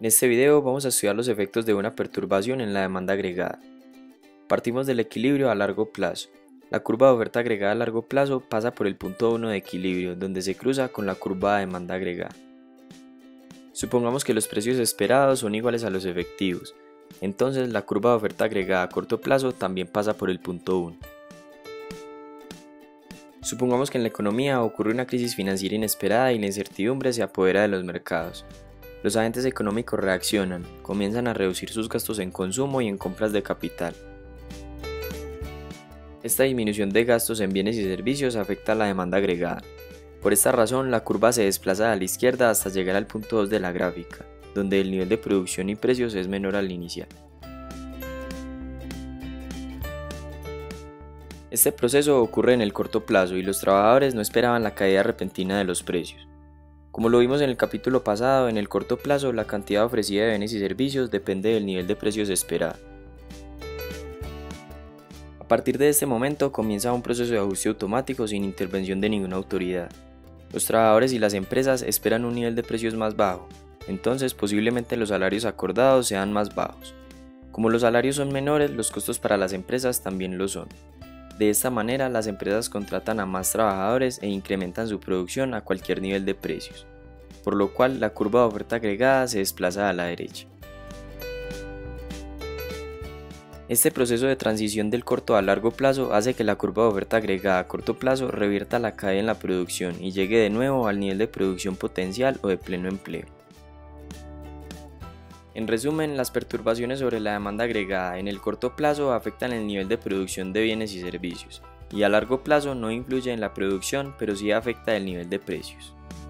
En este video vamos a estudiar los efectos de una perturbación en la demanda agregada. Partimos del equilibrio a largo plazo. La curva de oferta agregada a largo plazo pasa por el punto 1 de equilibrio, donde se cruza con la curva de demanda agregada. Supongamos que los precios esperados son iguales a los efectivos, entonces la curva de oferta agregada a corto plazo también pasa por el punto 1. Supongamos que en la economía ocurre una crisis financiera inesperada y la incertidumbre se apodera de los mercados. Los agentes económicos reaccionan, comienzan a reducir sus gastos en consumo y en compras de capital. Esta disminución de gastos en bienes y servicios afecta a la demanda agregada. Por esta razón, la curva se desplaza a la izquierda hasta llegar al punto 2 de la gráfica, donde el nivel de producción y precios es menor al inicial. Este proceso ocurre en el corto plazo y los trabajadores no esperaban la caída repentina de los precios. Como lo vimos en el capítulo pasado, en el corto plazo la cantidad ofrecida de bienes y servicios depende del nivel de precios esperado. A partir de este momento comienza un proceso de ajuste automático sin intervención de ninguna autoridad. Los trabajadores y las empresas esperan un nivel de precios más bajo, entonces posiblemente los salarios acordados sean más bajos. Como los salarios son menores, los costos para las empresas también lo son. De esta manera, las empresas contratan a más trabajadores e incrementan su producción a cualquier nivel de precios, por lo cual la curva de oferta agregada se desplaza a la derecha. Este proceso de transición del corto a largo plazo hace que la curva de oferta agregada a corto plazo revierta la caída en la producción y llegue de nuevo al nivel de producción potencial o de pleno empleo. En resumen, las perturbaciones sobre la demanda agregada en el corto plazo afectan el nivel de producción de bienes y servicios, y a largo plazo no influye en la producción, pero sí afecta el nivel de precios.